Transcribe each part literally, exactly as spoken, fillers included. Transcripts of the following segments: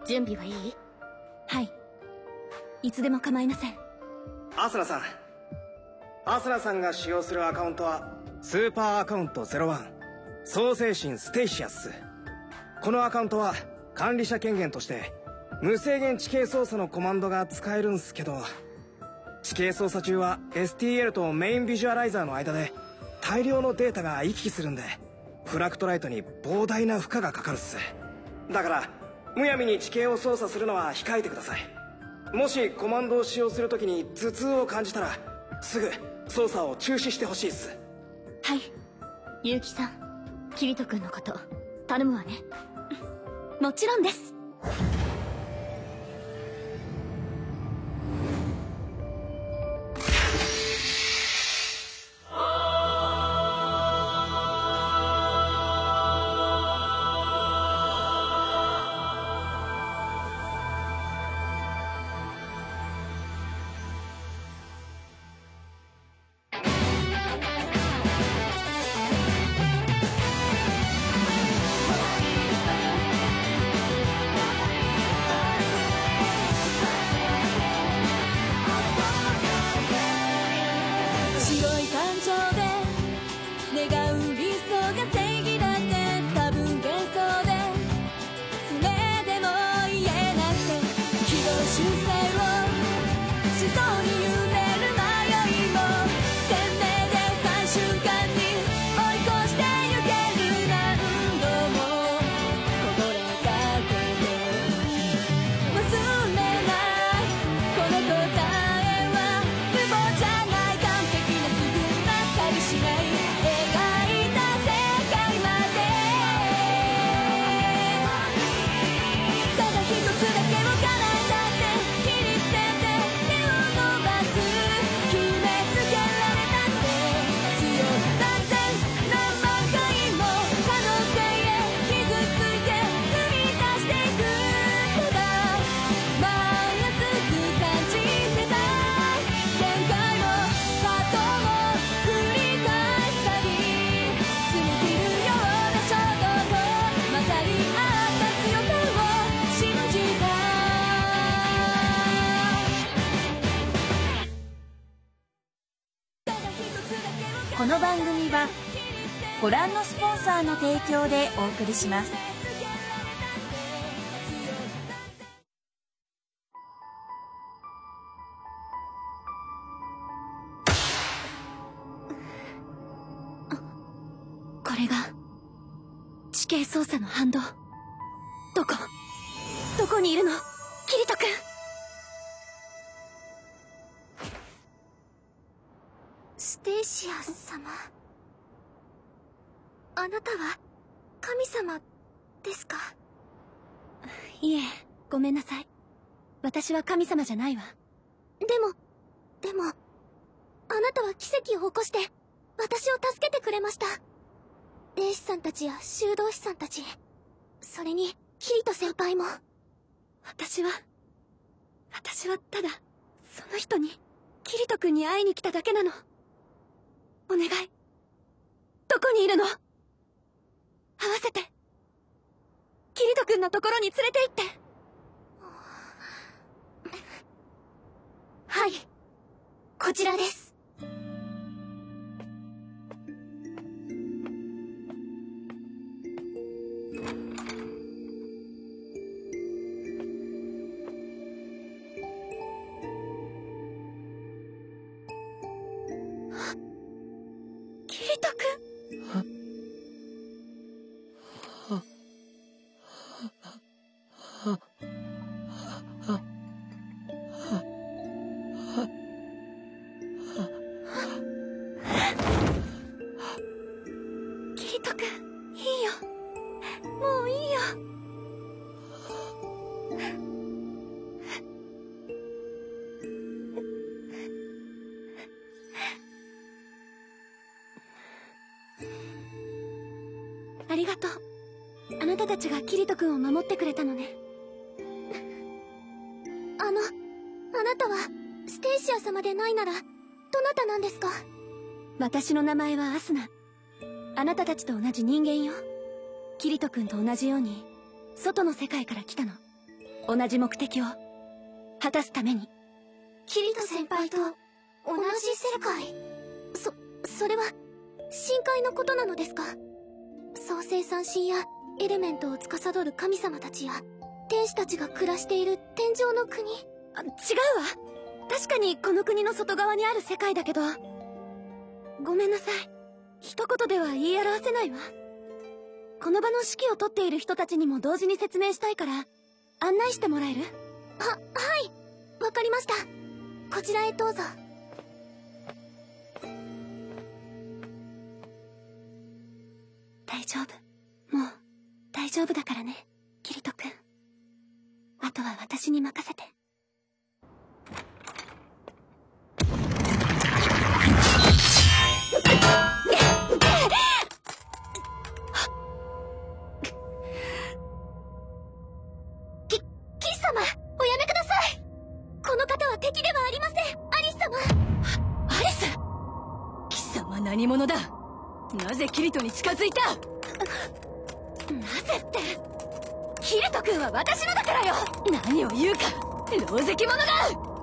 準備はいい？ はい、いつでも構いません。 アスラさん、アスラさんが使用するアカウントはスーパーアカウントゼロワン創世神ステイシアス。このアカウントは管理者権限として無制限地形操作のコマンドが使えるんすけど、地形操作中は エスティーエル とメインビジュアライザーの間で大量のデータが行き来するんで、フラクトライトに膨大な負荷がかかるっす。だからむやみに地形を操作するのは控えてください。もしコマンドを使用するときに頭痛を感じたらすぐ操作を中止してほしいっす。 はい、結城さん、キリト君のこと頼むわね。 もちろんです。この番組はご覧のスポンサーの提供でお送りします。これが地形操作の反動。どこどこにいるのキリト君。 ステイシア様、あなたは神様ですか？ いえ、ごめんなさい。私は神様じゃないわ。 でもでもあなたは奇跡を起こして私を助けてくれました。霊師さんたちや修道士さんたち、それにキリト先輩も。 私は私はただその人に、キリト君に会いに来ただけなの。お願い、どこにいるの？会わせて。キリト君のところに連れて行って。 はい、こちらです。 キリト君。キリト君、いいよ、もういいよ。ありがとう。あなたたちがキリト君を守ってくれたのね。 あの、あなたはステイシア様でないならどなたなんですか？ 私の名前はアスナ。あなたたちと同じ人間よ。キリト君と同じように外の世界から来たの。 同じ目的を果たすために。 キリト先輩と同じ世界。そ、それは深海のことなのですか？創世三神やエレメントを司る神様たちや天使たちが暮らしている天上の国。 あ、違うわ。確かにこの国の外側にある世界だけど、ごめんなさい、一言では言い表せないわ。この場の指揮を執っている人たちにも同時に説明したいから案内してもらえる？ は、はい、わかりました。こちらへどうぞ。 大丈夫、もう大丈夫だからね、キリト君。あとは私に任せて。 キ、キス様、おやめください。この方は敵ではありません、アリス様。 アリス！貴様何者だ？なぜキリトに近づいた？なぜって、キリト君は私のだからよ。何を言うか、狼藉者が！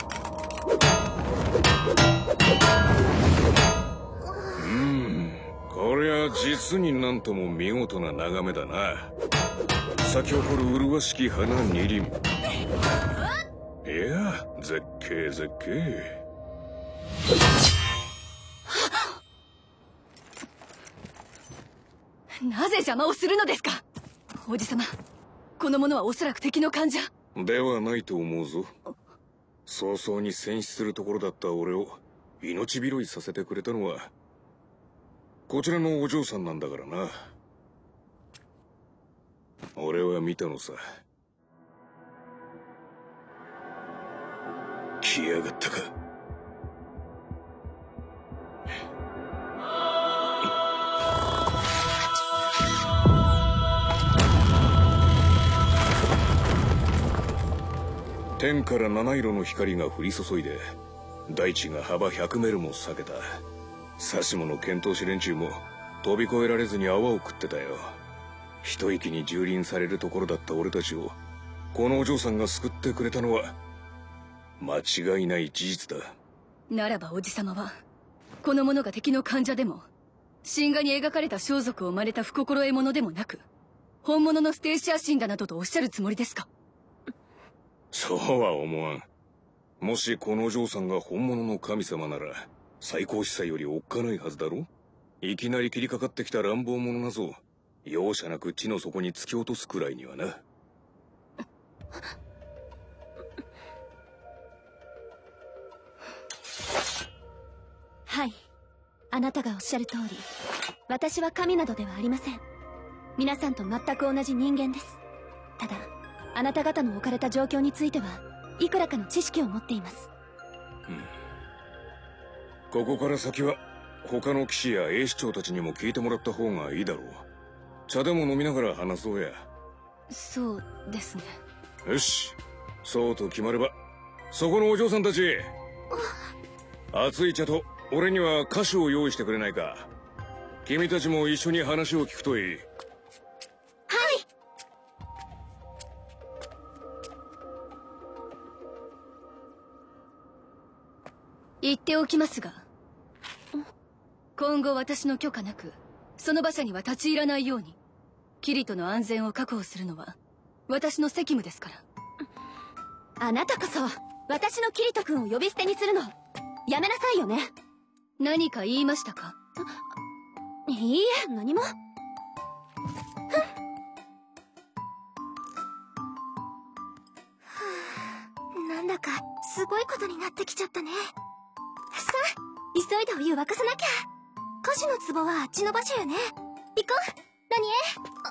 うーん、こりゃ実になんとも見事な眺めだな。咲き誇る麗しき花二輪。いや、絶景絶景。 なぜ邪魔をするのですか？王子様、この者はおそらく敵の患者ではないと思うぞ。早々に戦死するところだった俺を命拾いさせてくれたのはこちらのお嬢さんなんだからな。俺は見たのさ。来やがったか。天から七色の光が降り注いで大地が幅ひゃくメルも裂けた。指し物剣闘士連中も飛び越えられずに泡を食ってたよ。一息に蹂躙されるところだった俺たちをこのお嬢さんが救ってくれたのは間違いない事実だ。 ならばおじ様はこの者が敵の患者でも神話に描かれた装束を真似た不心得者でもなく本物のステーシア神だなどとおっしゃるつもりですか？ そうは思わん。もしこのお嬢さんが本物の神様なら最高司祭よりおっかないはずだろ。いきなり切りかかってきた乱暴者なぞ容赦なく地の底に突き落とすくらいにはな。 はい、あなたがおっしゃる通り私は神などではありません。皆さんと全く同じ人間です。ただあなた方の置かれた状況についてはいくらかの知識を持っています。 うん、ここから先は他の騎士や衛士長たちにも聞いてもらった方がいいだろう。茶でも飲みながら話そうや。 そうですね。 よし、そうと決まればそこのお嬢さんたち、熱い茶と俺には菓子を用意してくれないか。君たちも一緒に話を聞くといい。 言っておきますが、今後私の許可なくその馬車には立ち入らないようにキリトの安全を確保するのは私の責務ですから。あなたこそ私のキリト君を呼び捨てにするのやめなさいよね。何か言いましたか？いいえ、何も。 なんだかすごいことになってきちゃったね。さあ、急いでお湯沸かさなきゃ。歌手の壺はあっちの場所よね。行こう、ラニエ。あ、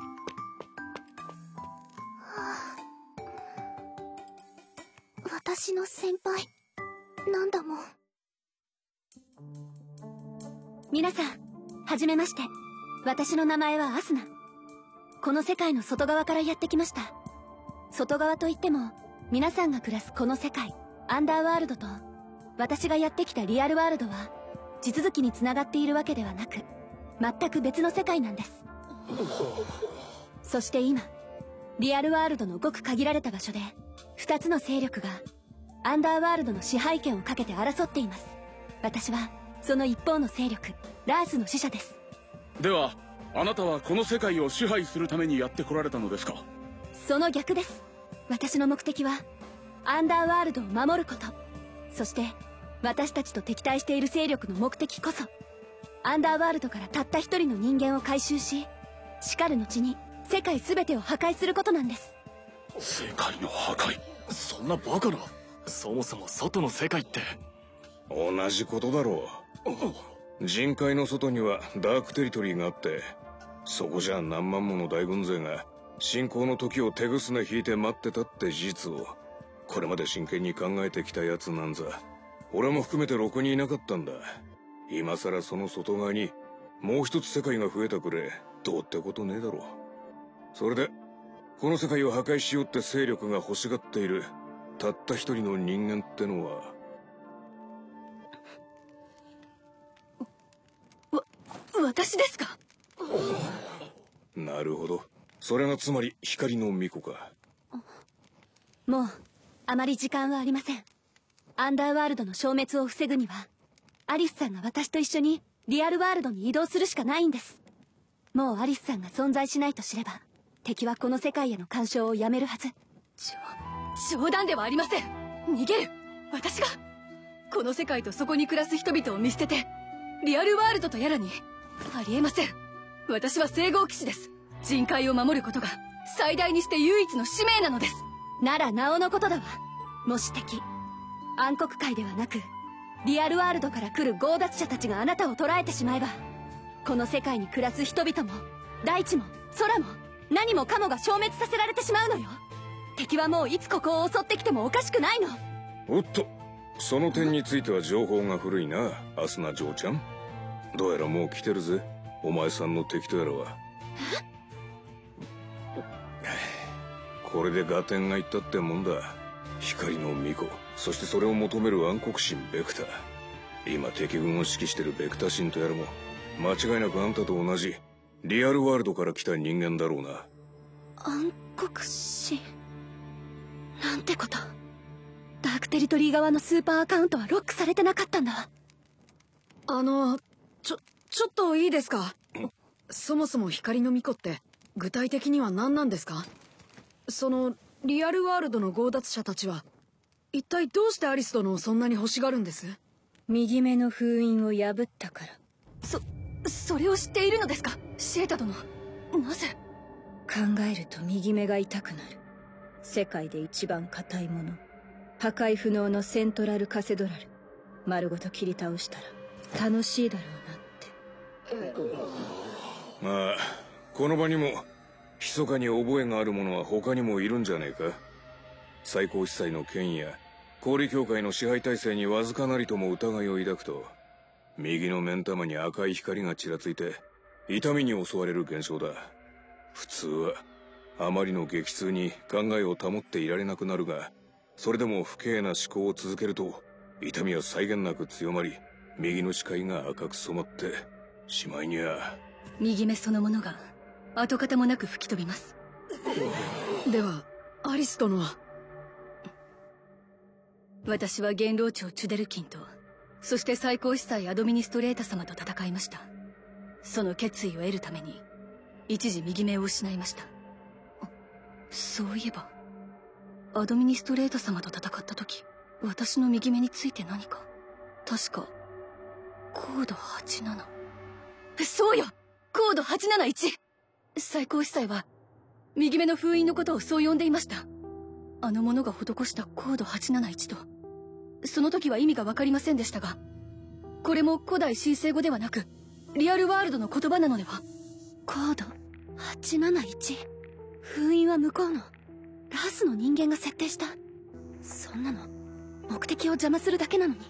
あ、私の先輩なんだもん。 皆さん、はじめまして。私の名前はアスナ。この世界の外側からやってきました。外側といっても皆さんが暮らすこの世界アンダーワールドと私がやってきたリアルワールドは地続きにつながっているわけではなく全く別の世界なんです。そして今リアルワールドのごく限られた場所でふたつの勢力がアンダーワールドの支配権をかけて争っています。私はその一方の勢力ラースの使者です。 ではあなたはこの世界を支配するためにやってこられたのですか？ その逆です。私の目的はアンダーワールドを守ること、そして私たちと敵対している勢力の目的こそアンダーワールドからたった一人の人間を回収し、しかる後に世界全てを破壊することなんです。 世界の破壊？そんなバカな。そもそも外の世界って。 同じことだろう。人海の外にはダークテリトリーがあって、そこじゃ何万もの大軍勢が侵攻の時を手ぐすね引いて待ってたって事実をこれまで真剣に考えてきたやつなんざ俺も含めてろくにいなかったんだ。今さらその外側にもう一つ世界が増えたくれどうってことねえだろう。それでこの世界を破壊しようって勢力が欲しがっているたった一人の人間ってのは。 わ、私ですか？ なるほど。それがつまり光の巫女か。 もうあまり時間はありません。アンダーワールドの消滅を防ぐにはアリスさんが私と一緒にリアルワールドに移動するしかないんです。もうアリスさんが存在しないと知れば敵はこの世界への干渉をやめるはず。冗談ではありません。逃げる私がこの世界とそこに暮らす人々を見捨ててリアルワールドとやらに。ありえません。私は聖号騎士です。人海を守ることが最大にして唯一の使命なのです。ならなおのことだわ。もし敵暗黒界ではなくリアルワールドから来る強奪者たちがあなたを捕らえてしまえばこの世界に暮らす人々も大地も空も何もかもが消滅させられてしまうのよ。敵はもういつここを襲ってきてもおかしくないの。 おっと、その点については情報が古いな、アスナ嬢ちゃん。どうやらもう来てるぜ、お前さんの敵とやらは。これで合点がいったってもんだ。光の巫女、そしてそれを求める暗黒神ベクター。今敵軍を指揮してるベクタ神とやらも間違いなくあんたと同じリアルワールドから来た人間だろうな。 暗黒神なんてこと。ダークテリトリー側のスーパーアカウントはロックされてなかったんだわ。 あのちょちょっといいですか。そもそも光の巫女って具体的には何なんですか？そのリアルワールドの強奪者たちは一体どうしてアリス殿をそんなに欲しがるんです？ 右目の封印を破ったから。 そそれを知っているのですかシエタ殿。なぜ？ 考えると右目が痛くなる。世界で一番硬いもの、破壊不能のセントラルカセドラル丸ごと切り倒したら楽しいだろうなって。 まあこの場にも密かに覚えがある者は他にもいるんじゃねえか。最高司祭の権威や氷協会の支配体制にわずかなりとも疑いを抱くと右の目ん玉に赤い光がちらついて痛みに襲われる現象だ。普通はあまりの激痛に考えを保っていられなくなるが、それでも不敬な思考を続けると痛みは際限なく強まり右の視界が赤く染まってしまいには右目そのものが跡形もなく吹き飛びます。 ではアリス殿は？ 私は元老長チュデルキンとそして最高司祭アドミニストレータ様と戦いました。その決意を得るために一時右目を失いました。そういえばアドミニストレータ様と戦った時私の右目について何か確かコードはちじゅうなな。そうよ、コードはちなないち。最高司祭は右目の封印のことをそう呼んでいました。あの者が施したコードはちじゅうなないちとその時は意味が分かりませんでしたが、これも古代神聖語ではなくリアルワールドの言葉なのでは。コードはちじゅうなないち、封印は向こうのラースの人間が設定した。そんなの目的を邪魔するだけなのに。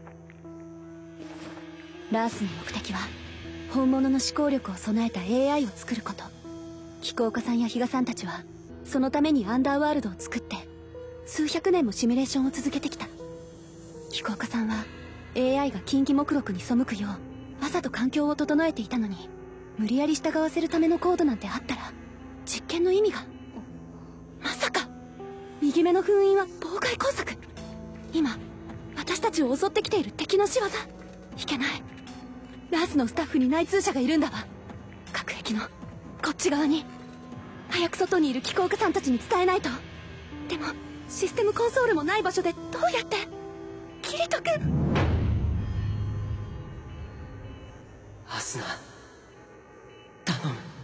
ラースの目的は本物の思考力を備えた エーアイ を作ること。気候家さんや比嘉さんたちはそのためにアンダーワールドを作って数百年もシミュレーションを続けてきた。気候家さんは エーアイ が近畿目録に背くようわざと環境を整えていたのに、無理やり従わせるためのコードなんてあったら実験の意味が。 右目の封印は妨害工作。今私たちを襲ってきている敵の仕業。いけない。ラースのスタッフに内通者がいるんだわ。隔壁のこっち側に。早く外にいる気候家さんたちに伝えないと。でもシステムコンソールもない場所でどうやって。キリト君。 アスナ、頼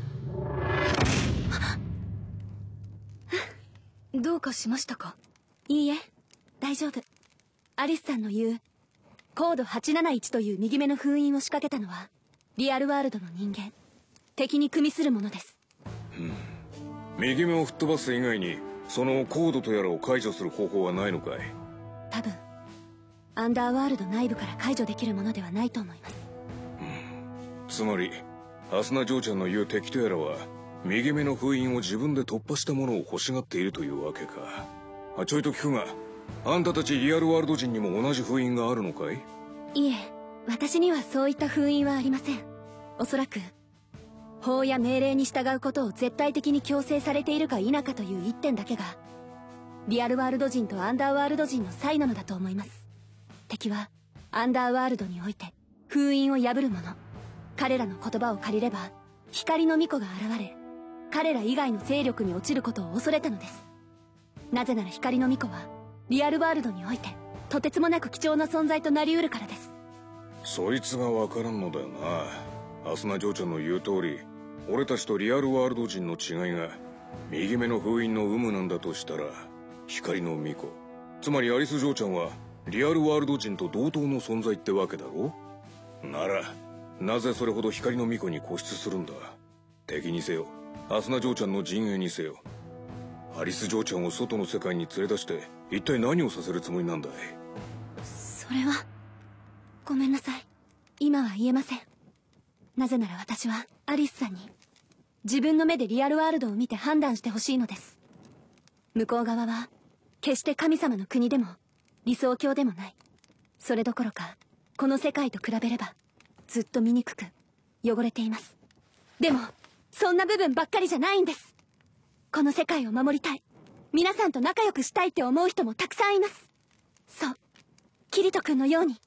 む。どうかしましたか？いいえ、大丈夫。アリスさんの言うコードはちなないちという右目の封印を仕掛けたのはリアルワールドの人間、敵に組みするものです。 うん、右目を吹っ飛ばす以外にそのコードとやらを解除する方法はないのかい？ 多分アンダーワールド内部から解除できるものではないと思います。 うん、つまりアスナ嬢ちゃんの言う敵とやらは右目の封印を自分で突破したものを欲しがっているというわけか。あ、ちょいと聞くが、あんたたちリアルワールド人にも同じ封印があるのかい？ いえ、私にはそういった封印はありません。おそらく法や命令に従うことを絶対的に強制されているか否かという一点だけがリアルワールド人とアンダーワールド人の差異なのだと思います。敵はアンダーワールドにおいて封印を破る者。彼らの言葉を借りれば光の巫女が現れ、彼ら以外の勢力に落ちることを恐れたのです。なぜなら光の巫女はリアルワールドにおいてとてつもなく貴重な存在となりうるからです。 そいつがわからんのだよな。アスナ嬢ちゃんの言う通り、俺たちとリアルワールド人の違いが右目の封印の有無なんだとしたら、光の巫女、つまりアリス嬢ちゃんはリアルワールド人と同等の存在ってわけだろ。ならなぜそれほど光の巫女に固執するんだ。敵にせよアスナ嬢ちゃんの陣営にせよ、アリス嬢ちゃんを外の世界に連れ出して一体何をさせるつもりなんだい？ それはごめんなさい。今は言えません。なぜなら私はアリスさんに自分の目でリアルワールドを見て判断してほしいのです。向こう側は決して神様の国でも理想郷でもない。それどころかこの世界と比べればずっと醜く汚れています。でもそんな部分ばっかりじゃないんです。この世界を守りたい、皆さんと仲良くしたいって思う人もたくさんいます。そう、キリト君のように。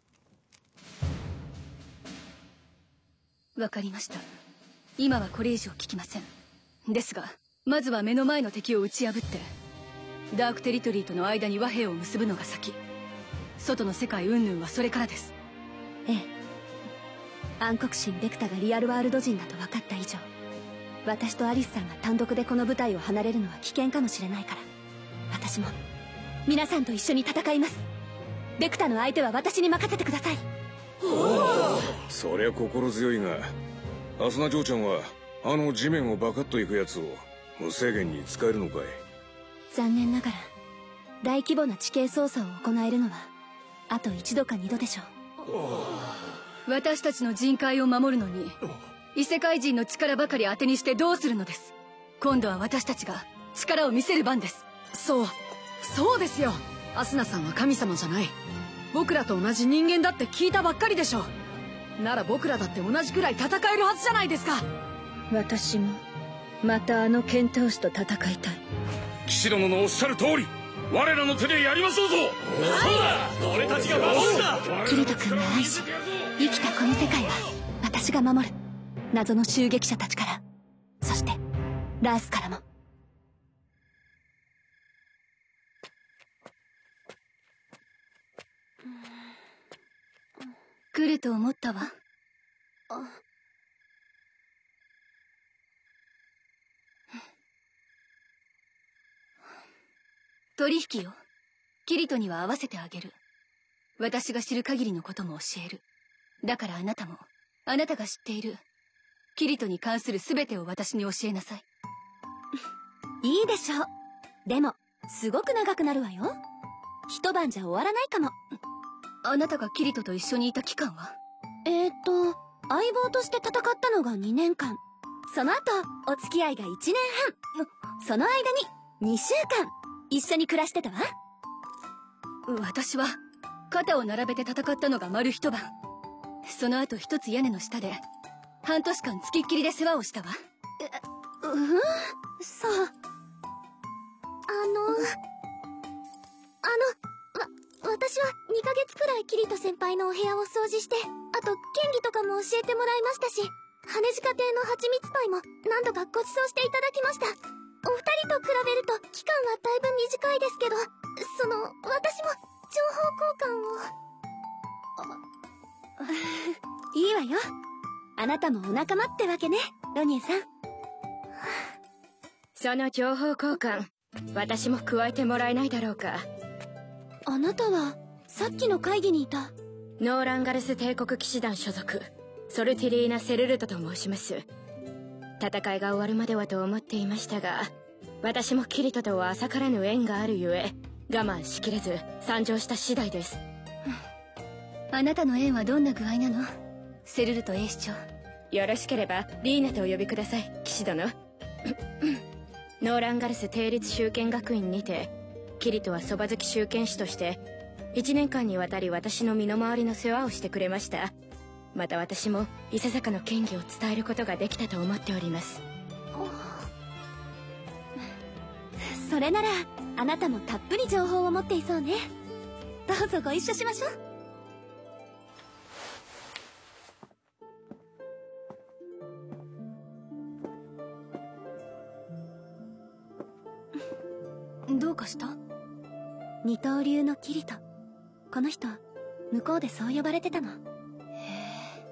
わかりました。今はこれ以上聞きません。ですがまずは目の前の敵を打ち破ってダークテリトリーとの間に和平を結ぶのが先。外の世界云々はそれからです。 ええ、暗黒神ベクタがリアルワールド人だと分かった以上、私とアリスさんが単独でこの舞台を離れるのは危険かもしれないから、私も皆さんと一緒に戦います。ベクタの相手は私に任せてください。 そりゃ心強いが、アスナ嬢ちゃんはあの地面をバカッといくやつを無制限に使えるのかい？ 残念ながら大規模な地形操作を行えるのはあと一度か二度でしょう。 私たちの人海を守るのに異世界人の力ばかり当てにしてどうするのです。今度は私たちが力を見せる番です。 そうそうですよ。アスナさんは神様じゃない。僕らと同じ人間だって聞いたばっかりでしょ。なら僕らだって同じくらい戦えるはずじゃないですか。 私もまたあのケンタウスと戦いたい。 騎士殿のおっしゃる通り、我らの手でやりましょうぞ。そうだ、俺たちが守るんだ。 キリト君が愛し生きたこの世界は私が守る。謎の襲撃者たちから、そしてラースからも。 来ると思ったわ。取引よ。キリトには合わせてあげる。私が知る限りのことも教える。だからあなたもあなたが知っているキリトに関する全てを私に教えなさい。 いいでしょう。でもすごく長くなるわよ。一晩じゃ終わらないかも。 あなたがキリトと一緒にいた期間は？ えーっと相棒として戦ったのがにねんかん。その後お付き合いがいちねんはん。その間ににしゅうかん一緒に暮らしてたわ。 私は肩を並べて戦ったのが丸一晩。その後一つ屋根の下で半年間つきっきりで世話をしたわ。 う、うん、そう。あの私はにかげつくらいキリト先輩のお部屋を掃除して、あと剣技とかも教えてもらいましたし、羽根鹿亭の蜂蜜パイも何度かご馳走していただきました。お二人と比べると期間はだいぶ短いですけど、その私も情報交換を。 いいわよ。あなたもお仲間ってわけね、ロニエさん。 その情報交換、私も加えてもらえないだろうか。 あなたはさっきの会議にいたノーランガルス帝国騎士団所属ソルティリーナ・セルルトと申します。戦いが終わるまではと思っていましたが、私もキリトとは浅からぬ縁があるゆえ我慢しきれず参上した次第です。 あなたの縁はどんな具合なの、セルルト衛士長。 よろしければリーナとお呼びください、騎士殿。ノーランガルス帝立修剣学院にてキリトはそば好き修剣士としていちねんかんにわたり私の身の回りの世話をしてくれました。また私も伊勢坂の剣技を伝えることができたと思っております。 それならあなたもたっぷり情報を持っていそうね。どうぞご一緒しましょう。 どうかした？ 二刀流のキリト。この人向こうでそう呼ばれてたの。へえ。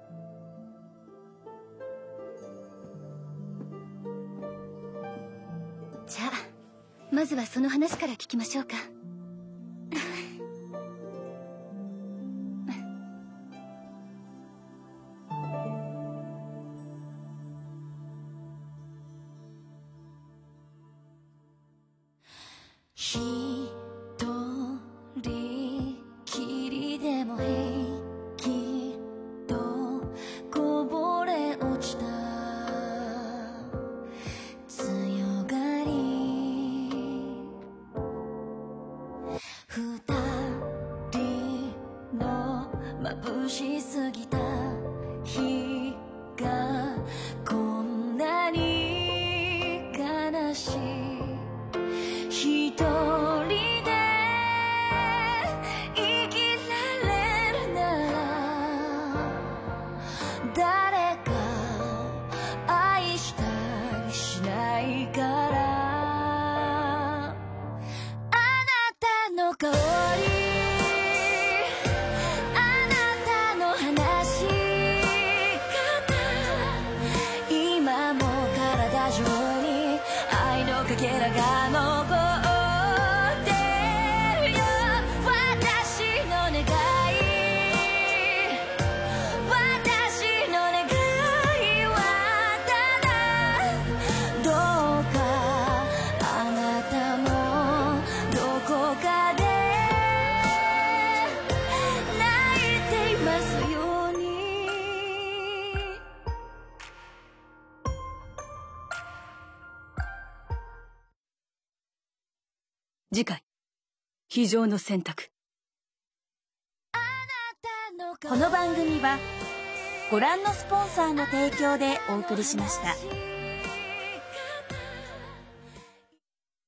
じゃあまずはその話から聞きましょうか。 一人きりでも平気とこぼれ落ちた強がり、二人の眩しすぎた日がこんなに悲しい。一人で生きられるなら誰か愛したりしないから、あなたの香り、あなたの話し方、今も体中に愛のかけらが残る。 次回、非常の選択。 この番組はご覧のスポンサーの提供でお送りしました。